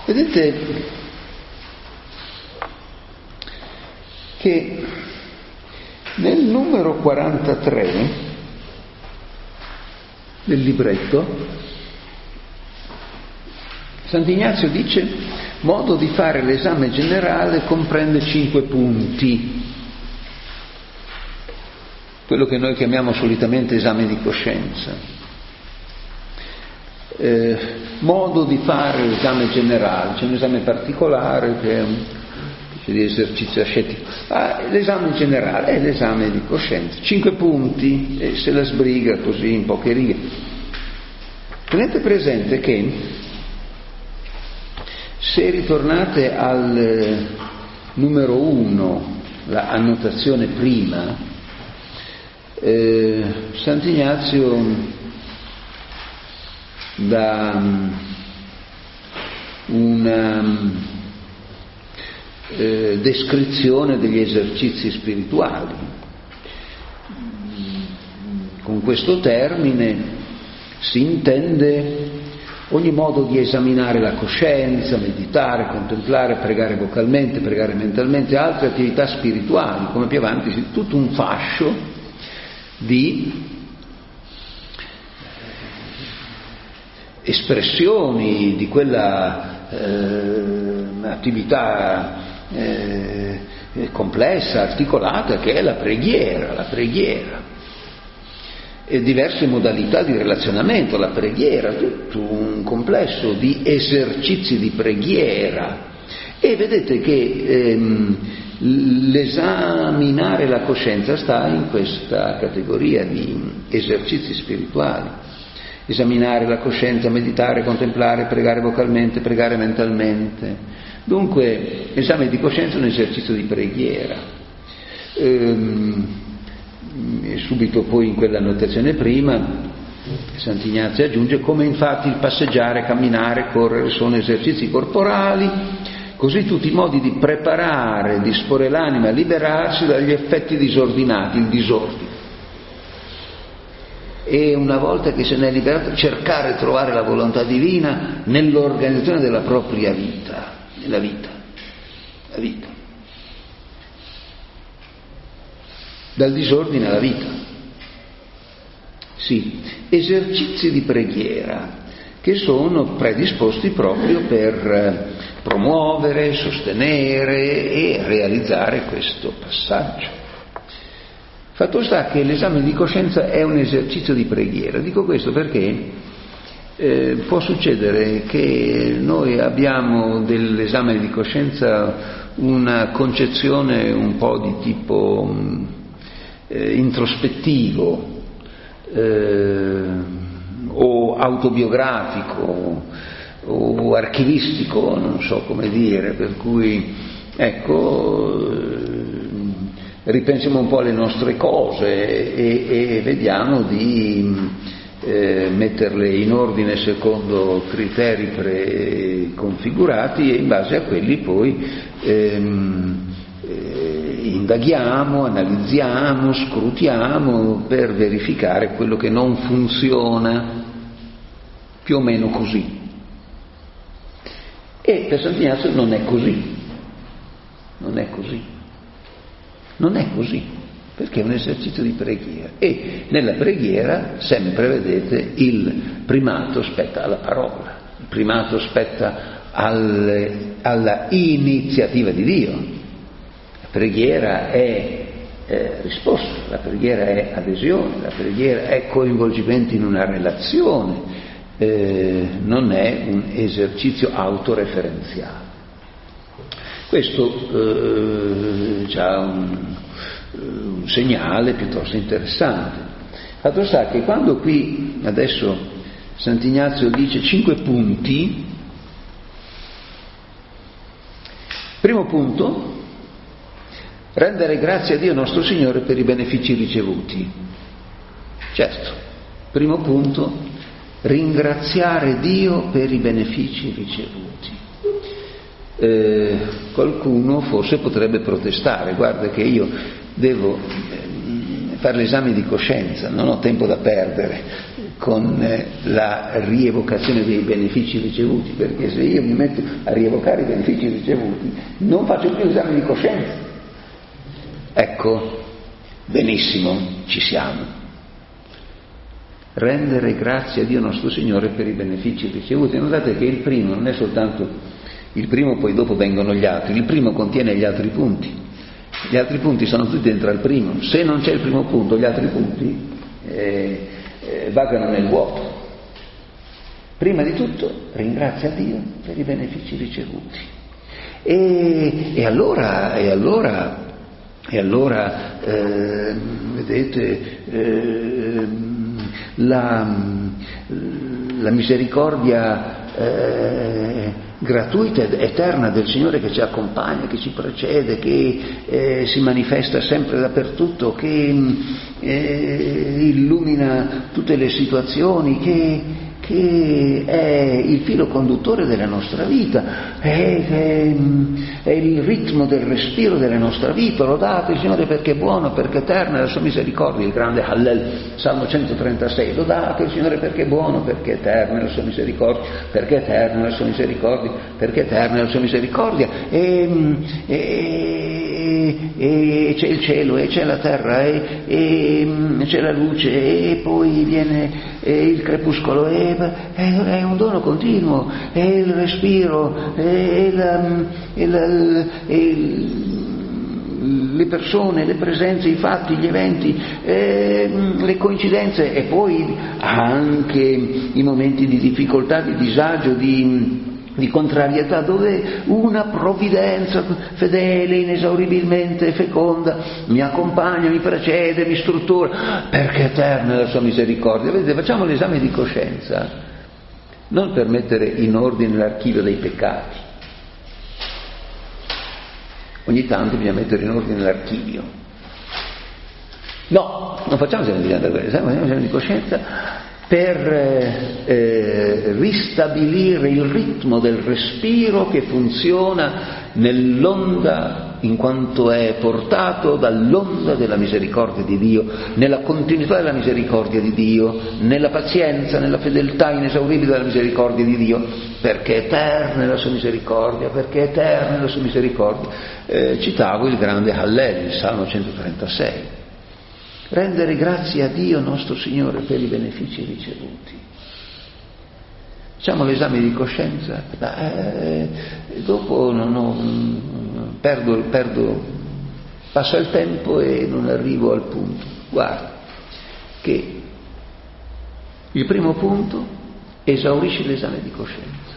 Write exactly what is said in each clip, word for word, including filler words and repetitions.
Vedete che nel numero quarantatré del libretto Sant'Ignazio dice: modo di fare l'esame generale comprende cinque punti, quello che noi chiamiamo solitamente esame di coscienza. Eh, modo di fare l'esame generale, c'è un esame particolare che è un specie di esercizio ascetico. Ah, l'esame generale è l'esame di coscienza, cinque punti, e se la sbriga così in poche righe. Tenete presente che se ritornate al numero uno, la annotazione prima, eh, Sant'Ignazio da una eh, descrizione degli esercizi spirituali. Con questo termine si intende ogni modo di esaminare la coscienza, meditare, contemplare, pregare vocalmente, pregare mentalmente, altre attività spirituali, come più avanti, tutto un fascio di espressioni di quella eh, attività eh, complessa, articolata, che è la preghiera, la preghiera e diverse modalità di relazionamento, la preghiera, tutto un complesso di esercizi di preghiera. E vedete che ehm, l'esaminare la coscienza sta in questa categoria di esercizi spirituali. Esaminare la coscienza, meditare, contemplare, pregare vocalmente, pregare mentalmente. Dunque, l'esame di coscienza è un esercizio di preghiera. Ehm, e subito poi in quella annotazione prima, Sant'Ignazio aggiunge: come infatti il passeggiare, camminare, correre sono esercizi corporali, così tutti i modi di preparare, disporre l'anima a liberarsi dagli effetti disordinati, il disordine. E una volta che se ne è liberato, cercare di trovare la volontà divina nell'organizzazione della propria vita, nella vita, la vita. Dal disordine alla vita. Sì, esercizi di preghiera che sono predisposti proprio per promuovere, sostenere e realizzare questo passaggio. Fatto sta che l'esame di coscienza è un esercizio di preghiera. Dico questo perché eh, può succedere che noi abbiamo dell'esame di coscienza una concezione un po' di tipo eh, introspettivo eh, o autobiografico o archivistico, non so come dire, per cui ecco, ripensiamo un po' alle nostre cose e, e vediamo di eh, metterle in ordine secondo criteri preconfigurati e in base a quelli poi ehm, eh, indaghiamo, analizziamo, scrutiamo per verificare quello che non funziona, più o meno così. E per Sant'Ignazio non è così, non è così. Non è così, perché è un esercizio di preghiera e nella preghiera sempre, vedete, il primato spetta alla parola, il primato spetta alle, alla iniziativa di Dio. La preghiera è eh, risposta, la preghiera è adesione, la preghiera è coinvolgimento in una relazione, eh, non è un esercizio autoreferenziale. Questo eh, già un, un segnale piuttosto interessante. Fatto sta che quando qui adesso Sant'Ignazio dice cinque punti, primo punto, rendere grazie a Dio nostro Signore per i benefici ricevuti. Certo, primo punto, ringraziare Dio per i benefici ricevuti. Eh, qualcuno forse potrebbe protestare: guarda che io devo eh, fare l'esame di coscienza, non ho tempo da perdere, con la rievocazione dei benefici ricevuti, perché se io mi metto a rievocare i benefici ricevuti non faccio più esame di coscienza. Ecco, benissimo, ci siamo. Rendere grazie a Dio nostro Signore per i benefici ricevuti. Notate che il primo non è soltanto il primo, poi dopo vengono gli altri. Il primo contiene gli altri punti. Gli altri punti sono tutti dentro al primo. Se non c'è il primo punto, gli altri punti eh, eh, vagano nel vuoto. Prima di tutto ringrazia Dio per i benefici ricevuti. E, e allora, e allora, e allora eh, vedete, eh, la, la misericordia eh, gratuita ed eterna del Signore che ci accompagna, che ci precede, che eh, si manifesta sempre dappertutto, che eh, illumina tutte le situazioni, che, che è il filo conduttore della nostra vita, è, è, è il ritmo del respiro della nostra vita. Lodate il Signore perché è buono, perché è eterna è la sua misericordia, il grande Hallel, Salmo centotrentasei. Lodate il Signore perché è buono, perché è eterna è la sua misericordia, perché è eterna è la sua misericordia, perché è eterna è la sua misericordia. E, e, e c'è il cielo, e c'è la terra, e, e c'è la luce, e poi viene e il crepuscolo, e, è, è un dono continuo, è il respiro, è la, è la, è le persone, le presenze, i fatti, gli eventi, eh, le coincidenze, e poi anche i momenti di difficoltà, di disagio, di, di contrarietà, dove una provvidenza fedele, inesauribilmente feconda mi accompagna, mi precede, mi struttura, perché eterna è la sua misericordia. Vedete, facciamo l'esame di coscienza, non per mettere in ordine l'archivio dei peccati. Ogni tanto bisogna mettere in ordine l'archivio. No, non facciamo esame di coscienza per eh, ristabilire il ritmo del respiro che funziona nell'onda in quanto è portato dall'onda della misericordia di Dio, nella continuità della misericordia di Dio, nella pazienza, nella fedeltà inesauribile della misericordia di Dio, perché eterna è la sua misericordia, perché eterna è la sua misericordia. Eh, citavo il grande Hallel, il Salmo centotrentasei. Rendere grazie a Dio nostro Signore per i benefici ricevuti. Facciamo l'esame di coscienza, eh, dopo non ho, perdo, perdo, passa il tempo e non arrivo al punto. Guarda che il primo punto esaurisce l'esame di coscienza.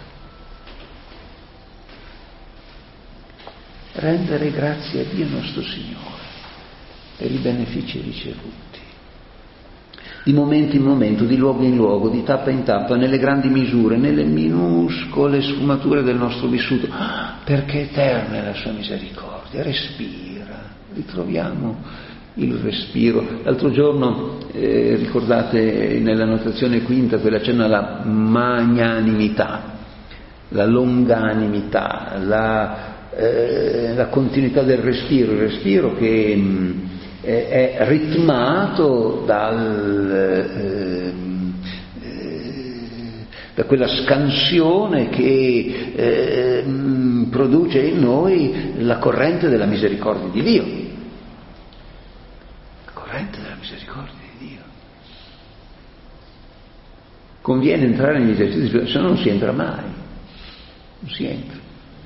Rendere grazie a Dio nostro Signore per i benefici ricevuti. Di momento in momento, di luogo in luogo, di tappa in tappa, nelle grandi misure, nelle minuscole sfumature del nostro vissuto, perché eterna è la sua misericordia. Respira, ritroviamo il respiro. L'altro giorno, eh, ricordate nella notazione quinta, quella accenna alla magnanimità, la longanimità, la, eh, la continuità del respiro, il respiro che mh, è ritmato dal, eh, eh, da quella scansione che eh, produce in noi la corrente della misericordia di Dio. La corrente della misericordia di Dio. Conviene entrare negli esercizi, se no non si entra mai. Non si entra.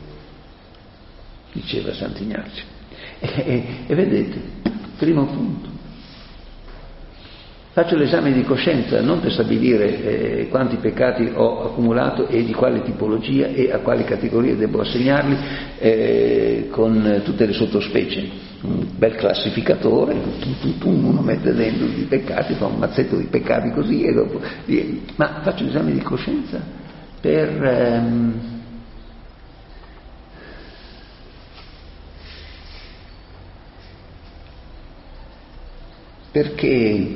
Diceva Sant'Ignazio. E, e, e vedete, primo punto, faccio l'esame di coscienza non per stabilire eh, quanti peccati ho accumulato e di quale tipologia e a quali categorie devo assegnarli eh, con tutte le sottospecie. Un bel classificatore, uno mette dentro i peccati, fa un mazzetto di peccati così e dopo... Ma faccio l'esame di coscienza per... Ehm, perché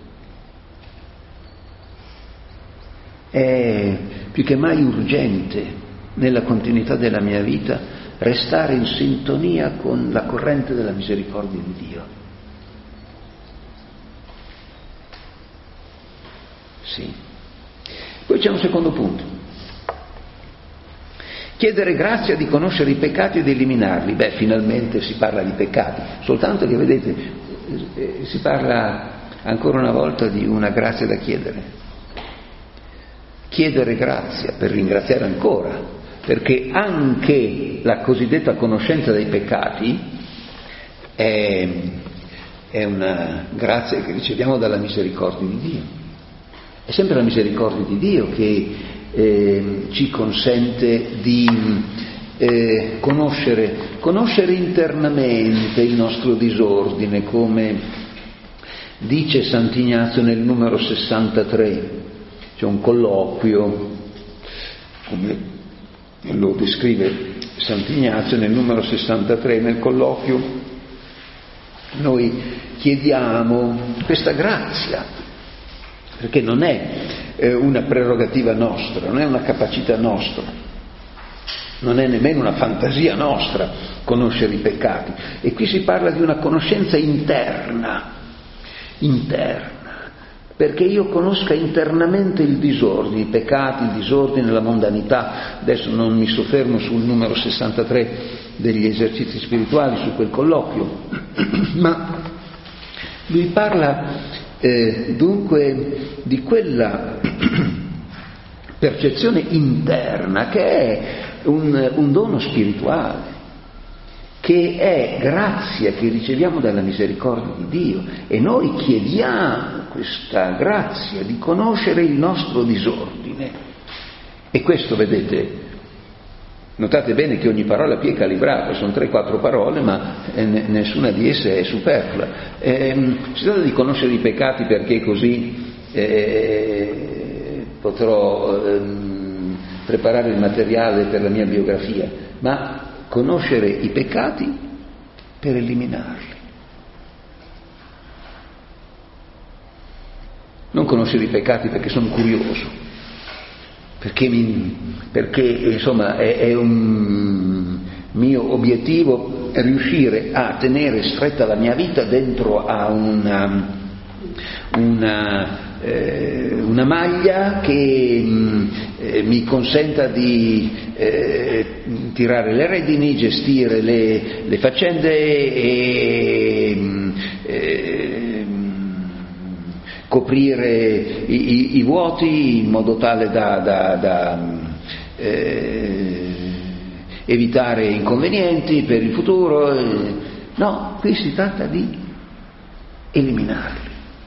è più che mai urgente nella continuità della mia vita restare in sintonia con la corrente della misericordia di Dio. Sì. Poi c'è un secondo punto. Chiedere grazia di conoscere i peccati e di eliminarli. Beh, finalmente si parla di peccati, soltanto che vedete, eh, si parla ancora una volta di una grazia da chiedere. Chiedere grazia per ringraziare ancora, perché anche la cosiddetta conoscenza dei peccati è, è una grazia che riceviamo dalla misericordia di Dio. È sempre la misericordia di Dio che eh, ci consente di eh, conoscere, conoscere internamente il nostro disordine, come dice Sant'Ignazio nel numero sessantatré. C'è un colloquio, come lo descrive Sant'Ignazio nel numero sessantatré, nel colloquio noi chiediamo questa grazia, perché non è eh, una prerogativa nostra, non è una capacità nostra, non è nemmeno una fantasia nostra conoscere i peccati. E qui si parla di una conoscenza interna, interna, perché io conosca internamente il disordine, i peccati, il disordine, la mondanità. Adesso non mi soffermo sul numero sessantatré degli esercizi spirituali, su quel colloquio, ma lui parla eh, dunque di quella percezione interna che è un, un dono spirituale, che è grazia che riceviamo dalla misericordia di Dio, e noi chiediamo questa grazia di conoscere il nostro disordine. E questo, vedete, notate bene che ogni parola qui è calibrata, sono tre quattro parole, ma eh, nessuna di esse è superflua. Eh, si tratta di conoscere i peccati perché così eh, potrò eh, preparare il materiale per la mia biografia, ma conoscere i peccati per eliminarli. Non conoscere i peccati perché sono curioso, perché, mi, perché insomma è, è un mio obiettivo riuscire a tenere stretta la mia vita dentro a una, una, eh, una maglia che eh, mi consenta di eh, tirare le redini, gestire le, le faccende e eh, coprire i, i, i vuoti in modo tale da, da, da eh, evitare inconvenienti per il futuro. No, qui si tratta di eliminarli.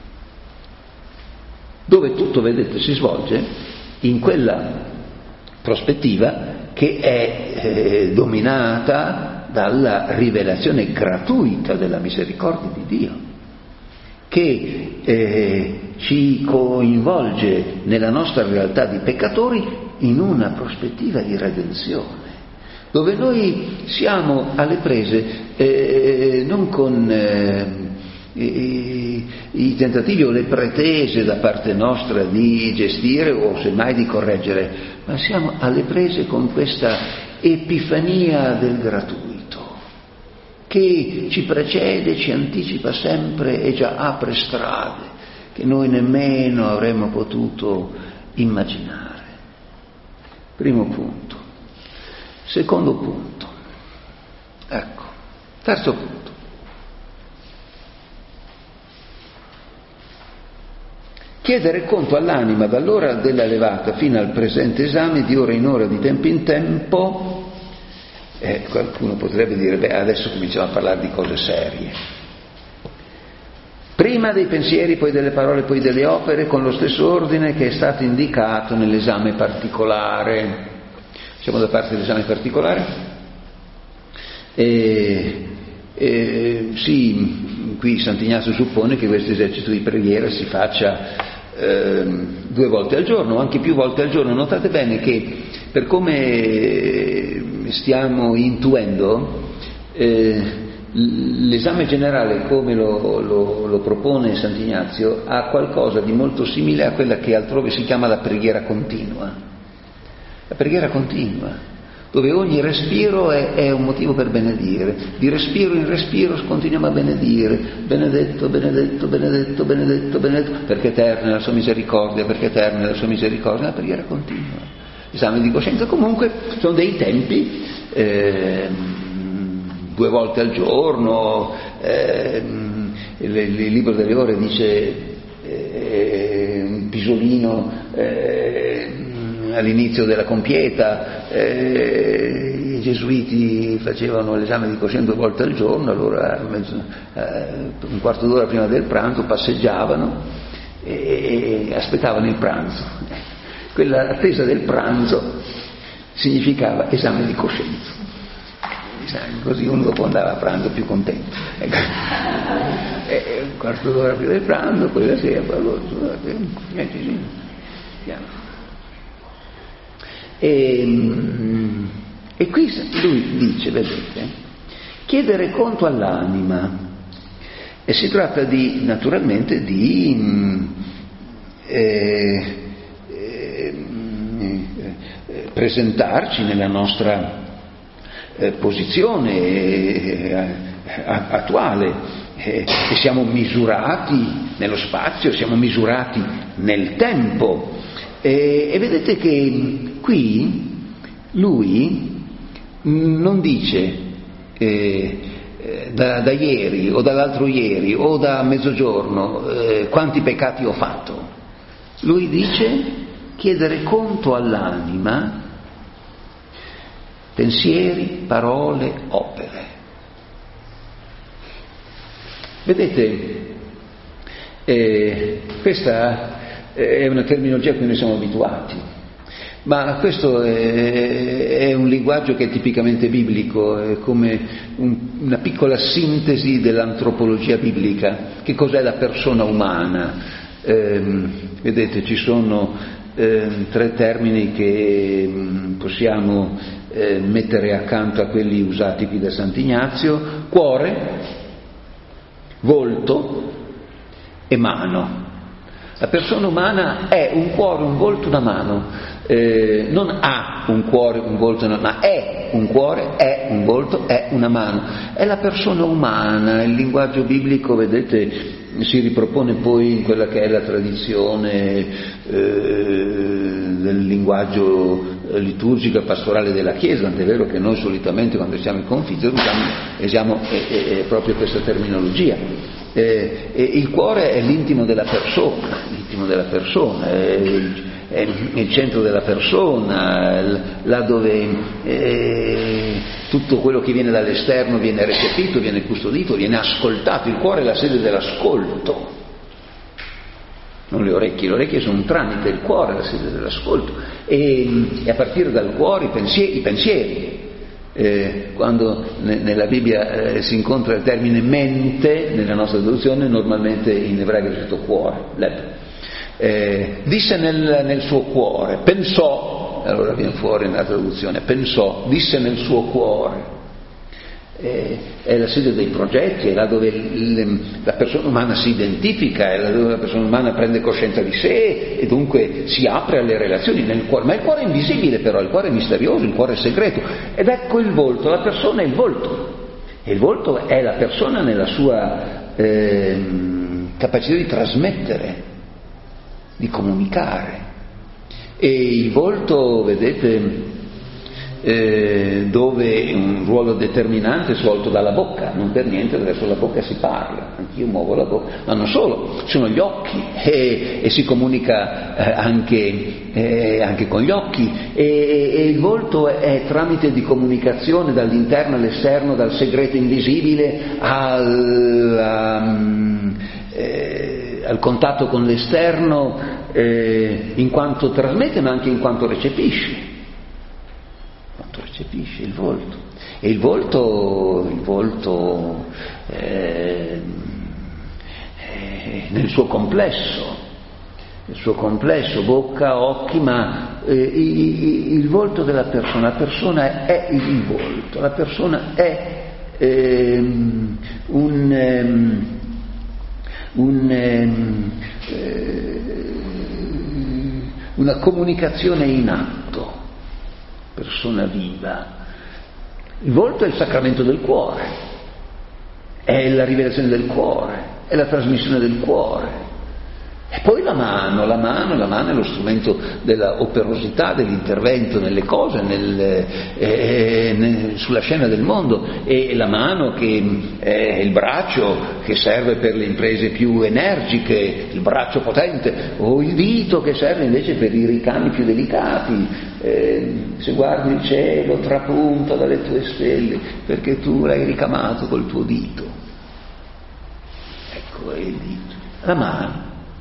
Dove tutto, vedete, si svolge in quella prospettiva che è eh, dominata dalla rivelazione gratuita della misericordia di Dio, che eh, ci coinvolge nella nostra realtà di peccatori in una prospettiva di redenzione, dove noi siamo alle prese eh, non con eh, i, i tentativi o le pretese da parte nostra di gestire o semmai di correggere, ma siamo alle prese con questa epifania del gratuito, che ci precede, ci anticipa sempre e già apre strade che noi nemmeno avremmo potuto immaginare. Primo punto. Secondo punto. Ecco. Terzo punto. Chiedere conto all'anima dall'ora della levata fino al presente esame, di ora in ora, di tempo in tempo. Eh, qualcuno potrebbe dire, beh, adesso cominciamo a parlare di cose serie. Prima dei pensieri, poi delle parole, poi delle opere, con lo stesso ordine che è stato indicato nell'esame particolare. Siamo da parte dell'esame particolare? E, e, sì, qui Sant'Ignazio suppone che questo esercito di preghiera si faccia eh, due volte al giorno, o anche più volte al giorno. Notate bene che, per come stiamo intuendo, eh, l'esame generale, come lo, lo, lo propone Sant'Ignazio, ha qualcosa di molto simile a quella che altrove si chiama la preghiera continua. La preghiera continua, dove ogni respiro è, è un motivo per benedire, di respiro in respiro continuiamo a benedire, benedetto, benedetto, benedetto, benedetto, benedetto, perché eterna è la sua misericordia, perché eterna è la sua misericordia, la preghiera continua, esame di coscienza. Comunque sono dei tempi, eh, due volte al giorno, eh, il, il libro delle ore dice eh, un pisolino eh, all'inizio della compieta, eh, i gesuiti facevano l'esame di coscienza due volte al giorno, allora mezzo, eh, un quarto d'ora prima del pranzo passeggiavano e, e aspettavano il pranzo. Quella attesa del pranzo significava esame di coscienza, così uno dopo andava a pranzo più contento. Ecco. E, un quarto d'ora prima del pranzo, poi la sera, poi allora, niente, sì, piano. E, e qui lui dice, vedete, chiedere conto all'anima, e si tratta di, naturalmente, di eh, eh, eh, presentarci nella nostra eh, posizione eh, attuale, eh, e siamo misurati nello spazio, siamo misurati nel tempo. E, e vedete che qui lui non dice eh, da, da ieri o dall'altro ieri o da mezzogiorno eh, quanti peccati ho fatto. Lui dice chiedere conto all'anima, pensieri, parole, opere. Vedete, eh, questa è una terminologia a cui noi siamo abituati, ma questo è, è un linguaggio che è tipicamente biblico, è come un, una piccola sintesi dell'antropologia biblica. Che cos'è la persona umana? Eh, vedete, ci sono eh, tre termini che mh, possiamo eh, mettere accanto a quelli usati qui da Sant'Ignazio: cuore, volto e mano. La persona umana è un cuore, un volto, una mano, eh, non ha un cuore, un volto, una, ma è un cuore, è un volto, è una mano. È la persona umana. Il linguaggio biblico, vedete, si ripropone poi in quella che è la tradizione eh, del linguaggio liturgico e pastorale della Chiesa, tant'è vero che noi solitamente quando siamo in confitto usiamo, usiamo eh, eh, proprio questa terminologia. Eh, eh, il cuore è l'intimo della persona, l'intimo della persona, è il, è il centro della persona, là dove eh, tutto quello che viene dall'esterno viene recepito, viene custodito, viene ascoltato. Il cuore è la sede dell'ascolto, non le orecchie. Le orecchie sono un tramite, il cuore è la sede dell'ascolto, e, e a partire dal cuore i pensieri, i pensieri. Eh, quando ne, nella Bibbia eh, si incontra il termine mente, nella nostra traduzione normalmente in ebraico è scritto cuore, eh, disse nel, nel suo cuore, pensò, allora viene fuori nella traduzione, pensò, disse nel suo cuore. Eh, è la sede dei progetti, è là dove il, la persona umana si identifica, è là dove la persona umana prende coscienza di sé e dunque si apre alle relazioni nel cuore. Ma il cuore è invisibile, però il cuore è misterioso, il cuore è segreto, ed ecco il volto. La persona è il volto, e il volto è la persona nella sua eh, capacità di trasmettere, di comunicare. E il volto, vedete, Eh, dove un ruolo determinante è svolto dalla bocca, non per niente verso la bocca si parla, anch'io muovo la bocca, ma non solo, sono gli occhi, e, e si comunica eh, anche, eh, anche con gli occhi, e, e il volto è, è tramite di comunicazione dall'interno all'esterno, dal segreto invisibile al, um, eh, al contatto con l'esterno, eh, in quanto trasmette ma anche in quanto recepisce. Recepisce il volto, e il volto, il volto eh, eh, nel suo complesso, nel suo complesso, bocca, occhi, ma eh, il, il volto della persona, la persona è il volto, la persona è eh, un, um, un, um, eh, una comunicazione in atto. persona viva. Il volto è il sacramento del cuore, è la rivelazione del cuore, è la trasmissione del cuore. E poi la mano, la mano, la mano è lo strumento della operosità, dell'intervento nelle cose, nel, eh, nel, sulla scena del mondo, e la mano che è il braccio che serve per le imprese più energiche, il braccio potente, o il dito che serve invece per i ricami più delicati. Eh, se guardi il cielo trapunta dalle tue stelle perché tu l'hai ricamato col tuo dito. Ecco, è il dito, la mano.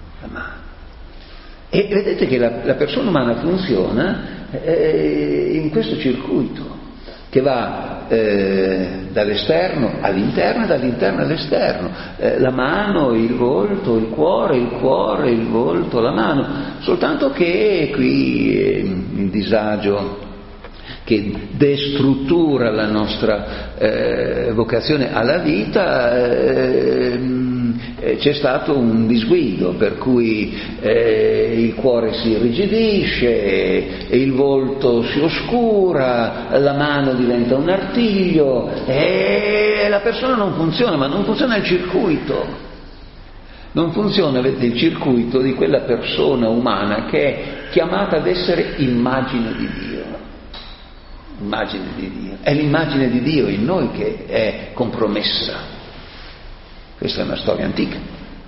E vedete che la, la persona umana funziona eh, in questo circuito che va eh, dall'esterno all'interno e dall'interno all'esterno, eh, la mano, il volto, il cuore, il cuore, il volto, la mano, soltanto che qui eh, il disagio che destruttura la nostra eh, vocazione alla vita, eh, c'è stato un disguido per cui eh, il cuore si irrigidisce, e il volto si oscura, la mano diventa un artiglio e la persona non funziona, ma non funziona il circuito. Non funziona, vedete, il circuito di quella persona umana che è chiamata ad essere immagine di Dio. Immagine di Dio. È l'immagine di Dio in noi che è compromessa. Questa è una storia antica.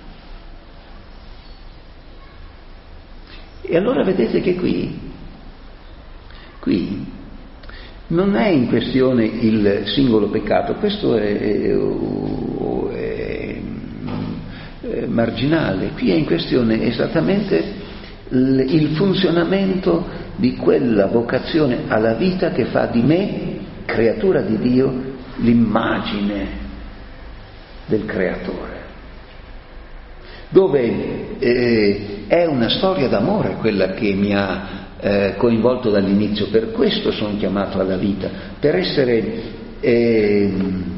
E allora vedete che qui, qui non è in questione il singolo peccato, questo è, è, è, è marginale, qui è in questione esattamente il, il funzionamento di quella vocazione alla vita che fa di me, creatura di Dio, l'immagine del creatore, dove eh, è una storia d'amore quella che mi ha eh, coinvolto dall'inizio. Per questo sono chiamato alla vita, per essere eh,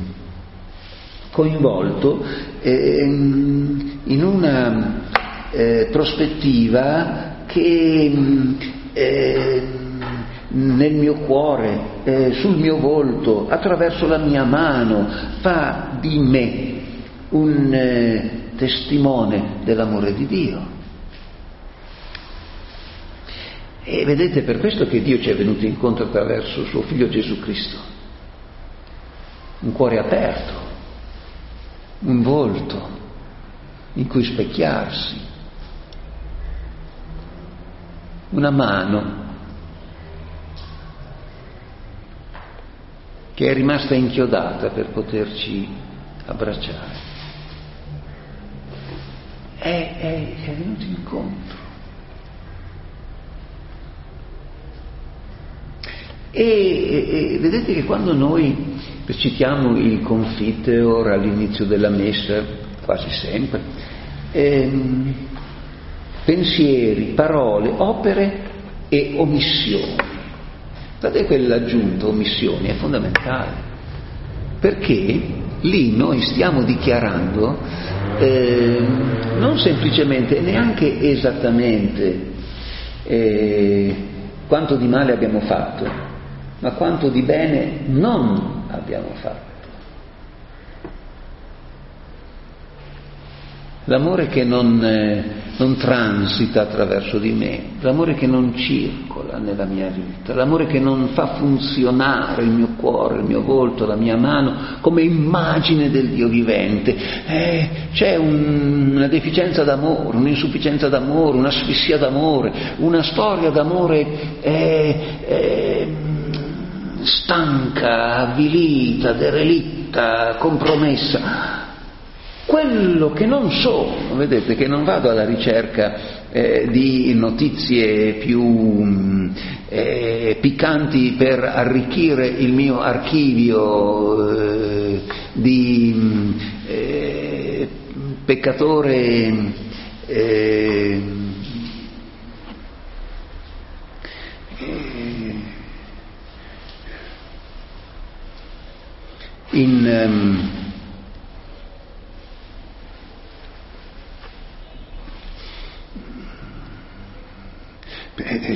coinvolto eh, in una eh, prospettiva che eh, nel mio cuore, eh, sul mio volto, attraverso la mia mano, fa di me un eh, testimone dell'amore di Dio. E vedete, per questo che Dio ci è venuto incontro attraverso suo Figlio Gesù Cristo. Un cuore aperto, un volto in cui specchiarsi, una mano che è rimasta inchiodata per poterci abbracciare. È, è, è venuto incontro. E, e, e vedete che quando noi recitiamo il Confiteor all'inizio della messa, quasi sempre, ehm, pensieri, parole, opere e omissioni. Guardate quell'aggiunta, omissioni, è fondamentale, perché lì noi stiamo dichiarando eh, non semplicemente e neanche esattamente eh, quanto di male abbiamo fatto, ma quanto di bene non abbiamo fatto. L'amore che non, eh, non transita attraverso di me, l'amore che non circola nella mia vita, l'amore che non fa funzionare il mio cuore, il mio volto, la mia mano come immagine del Dio vivente. Eh, c'è un, una deficienza d'amore, un'insufficienza d'amore, un'asfissia d'amore, una storia d'amore eh, eh, stanca, avvilita, derelitta, compromessa. Quello che non sono, vedete, che non vado alla ricerca eh, di notizie più eh, piccanti per arricchire il mio archivio eh, di eh, peccatore eh, in um,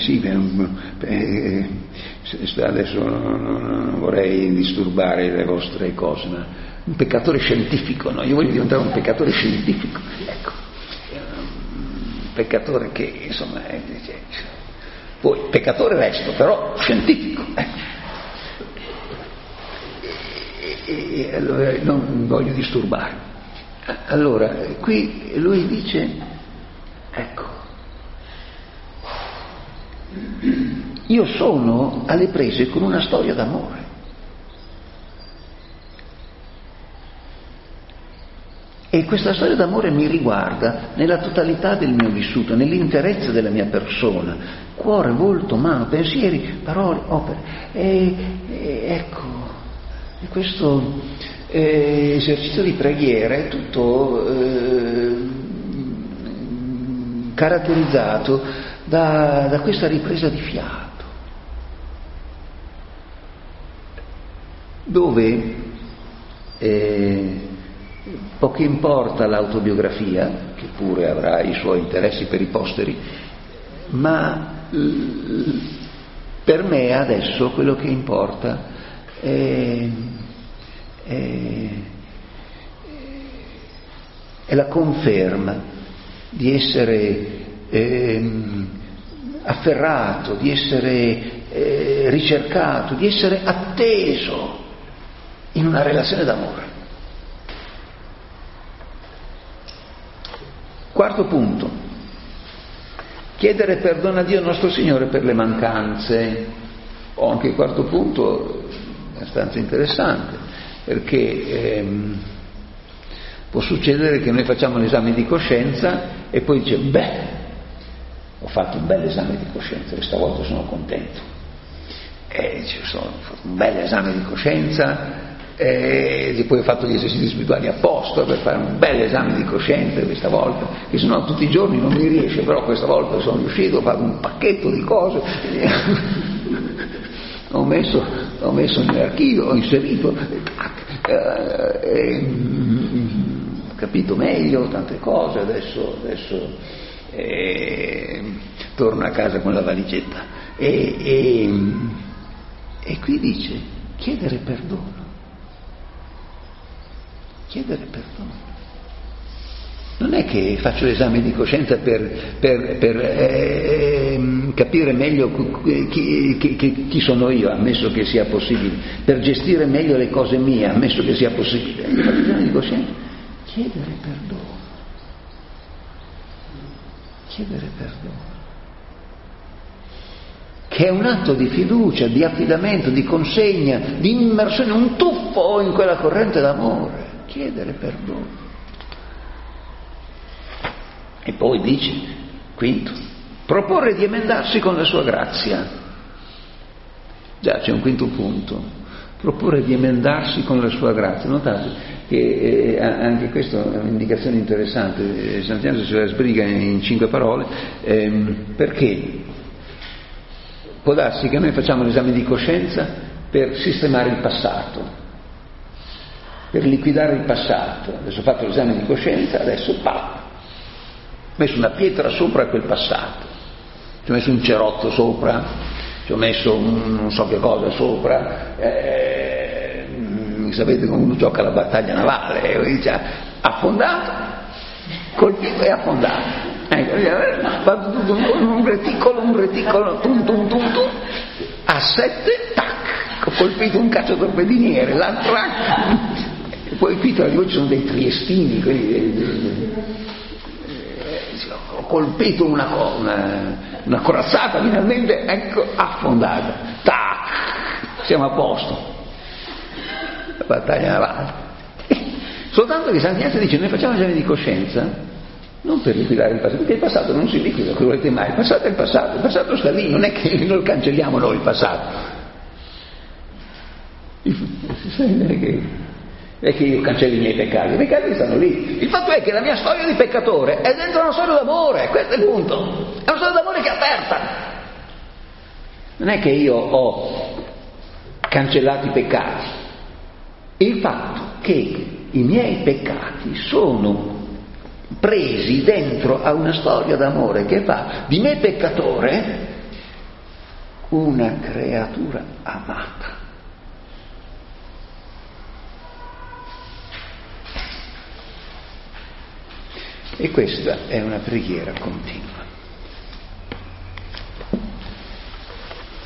sì, eh, adesso non, non vorrei disturbare le vostre cose, ma un peccatore scientifico, no? Io voglio diventare un peccatore scientifico, ecco, un peccatore che insomma è, cioè, poi peccatore resto, però scientifico, ecco. E, e allora non voglio disturbare. Allora qui lui dice, ecco, io sono alle prese con una storia d'amore. E questa storia d'amore mi riguarda nella totalità del mio vissuto, nell'interezza della mia persona, cuore, volto, mano, pensieri, parole, opere. E, e ecco, e questo eh, esercizio di preghiera è tutto eh, caratterizzato da, da questa ripresa di fiato, dove eh, poco importa l'autobiografia, che pure avrà i suoi interessi per i posteri, ma per me adesso quello che importa è, è, è la conferma di essere eh, afferrato, di essere eh, ricercato, di essere atteso in una relazione d'amore. Quarto punto, chiedere perdono a Dio nostro Signore per le mancanze. Ho anche il quarto punto, abbastanza interessante, perché ehm, può succedere che noi facciamo l'esame di coscienza e poi dice, beh, ho fatto un bel esame di coscienza, questa volta sono contento. E ci sono, ho fatto un bel esame di coscienza, e poi ho fatto gli esercizi spirituali apposta per fare un bel esame di coscienza questa volta, che sennò tutti i giorni non mi riesce, però questa volta sono riuscito, ho fatto un pacchetto di cose, ho messo, ho messo nell'archivio, ho inserito, eh, eh, ho capito meglio tante cose, adesso, adesso eh, torno a casa con la valigetta e, e, e qui dice chiedere perdono. Chiedere perdono. Non è che faccio l'esame di coscienza per, per, per eh, capire meglio chi, chi, chi, chi sono io, ammesso che sia possibile, per gestire meglio le cose mie, ammesso che sia possibile. Io faccio l'esame di coscienza. Chiedere perdono. Chiedere perdono. Che è un atto di fiducia, di affidamento, di consegna, di immersione, un tuffo in quella corrente d'amore. Chiedere perdono. E poi dice, quinto, proporre di emendarsi con la sua grazia. Già c'è un quinto punto, proporre di emendarsi con la sua grazia. Notate che eh, anche questa è un'indicazione interessante, Sant'Angelo se la sbriga in cinque parole, ehm, perché può darsi che noi facciamo l'esame di coscienza per sistemare il passato, per liquidare il passato. Adesso ho fatto l'esame di coscienza, adesso pa, ho messo una pietra sopra quel passato, ci ho messo un cerotto sopra, ci ho messo un non so che cosa sopra, eh, sapete come uno gioca la battaglia navale, e dice affondato, colpito e affondato. Ecco, fatto tutto un reticolo, un reticolo, tum tum tum tum, a sette, tac, ho colpito un cacciatorpediniere, l'altro, poi qui tra di voi ci sono dei triestini, quindi, eh, ho colpito una, una, una corazzata, finalmente, ecco, affondata, tac, siamo a posto, la battaglia navale. Soltanto che Sant'Ignazio dice, noi facciamo esami di coscienza non per liquidare il passato, perché il passato non si liquida, che volete mai, il passato è il passato, il passato sta lì, non è che noi cancelliamo noi il passato. Non è che, è che io cancello i miei peccati, i peccati stanno lì. Il fatto è che la mia storia di peccatore è dentro una storia d'amore, questo è il punto, è una storia d'amore che è aperta. Non è che io ho cancellato i peccati, il fatto che i miei peccati sono presi dentro a una storia d'amore che fa di me peccatore una creatura amata. E questa è una preghiera continua.